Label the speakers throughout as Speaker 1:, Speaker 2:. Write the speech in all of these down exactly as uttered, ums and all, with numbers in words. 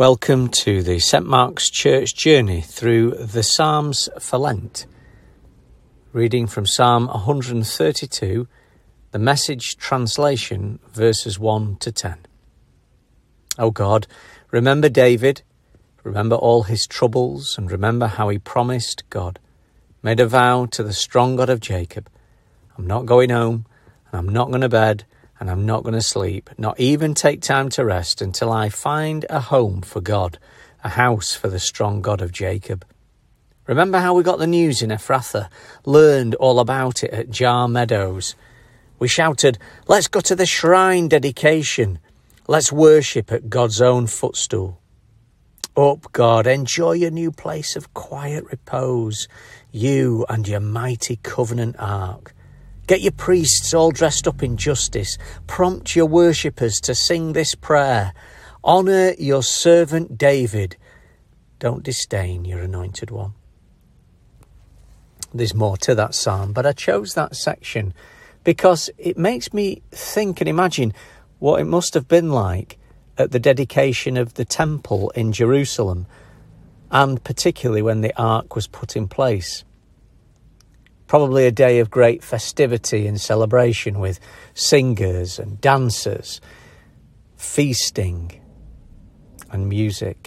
Speaker 1: Welcome to the Saint Mark's Church journey through the Psalms for Lent. Reading from Psalm one hundred thirty-two, the Message translation, verses one to ten. O God, remember David, remember all his troubles, and remember how he promised God, made a vow to the strong God of Jacob. I'm not going home, and I'm not going to bed, and I'm not going to sleep, not even take time to rest until I find a home for God, a house for the strong God of Jacob. Remember how we got the news in Ephrathah, learned all about it at Jar Meadows. We shouted, let's go to the shrine dedication. Let's worship at God's own footstool. Up, God, enjoy your new place of quiet repose, you and your mighty covenant ark. Get your priests all dressed up in justice. Prompt your worshippers to sing this prayer. Honour your servant David. Don't disdain your anointed one. There's more to that psalm, but I chose that section because it makes me think and imagine what it must have been like at the dedication of the temple in Jerusalem, and particularly when the ark was put in place. Probably a day of great festivity and celebration with singers and dancers, feasting and music.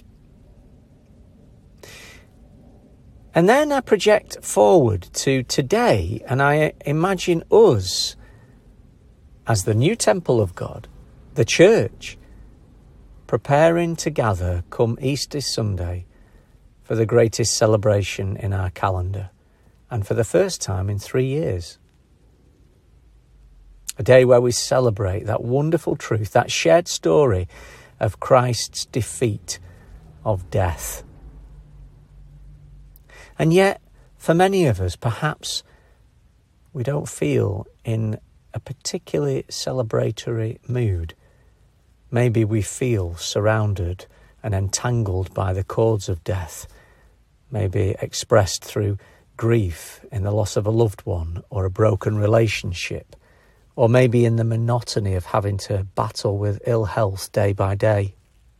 Speaker 1: And then I project forward to today, and I imagine us as the new temple of God, the church, preparing to gather come Easter Sunday for the greatest celebration in our calendar, and for the first time in three years. A day where we celebrate that wonderful truth, that shared story of Christ's defeat of death. And yet, for many of us, perhaps we don't feel in a particularly celebratory mood. Maybe we feel surrounded and entangled by the cords of death, maybe expressed through grief in the loss of a loved one or a broken relationship, or maybe in the monotony of having to battle with ill health day by day.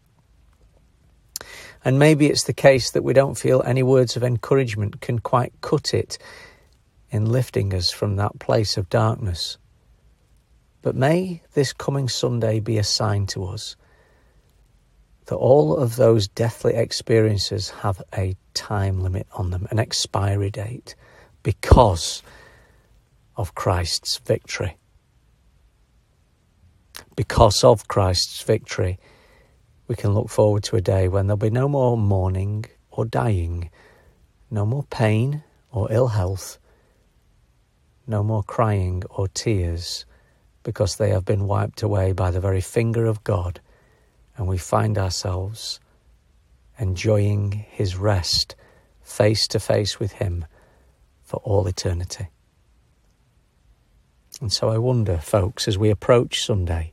Speaker 1: And maybe it's the case that we don't feel any words of encouragement can quite cut it in lifting us from that place of darkness. But may this coming Sunday be a sign to us that all of those deathly experiences have a time limit on them, an expiry date, because of Christ's victory. Because of Christ's victory, we can look forward to a day when there'll be no more mourning or dying, no more pain or ill health, no more crying or tears, because they have been wiped away by the very finger of God, and we find ourselves enjoying his rest face to face with him for all eternity. And so I wonder, folks, as we approach Sunday,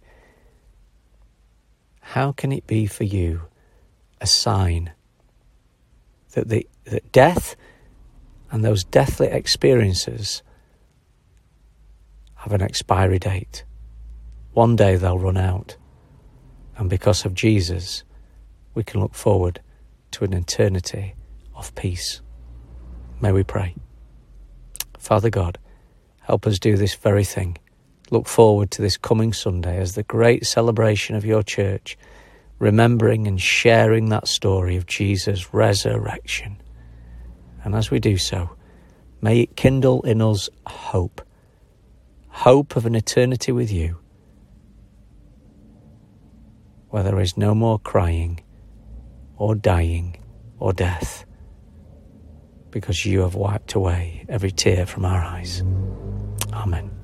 Speaker 1: how can it be for you a sign that the that death and those deathly experiences have an expiry date? One day they'll run out, and because of Jesus, we can look forward to an eternity of peace. May we pray. Father God, help us do this very thing. Look forward to this coming Sunday as the great celebration of your church, remembering and sharing that story of Jesus' resurrection. And as we do so, may it kindle in us hope, hope of an eternity with you, where there is no more crying or dying or death, because you have wiped away every tear from our eyes. Amen.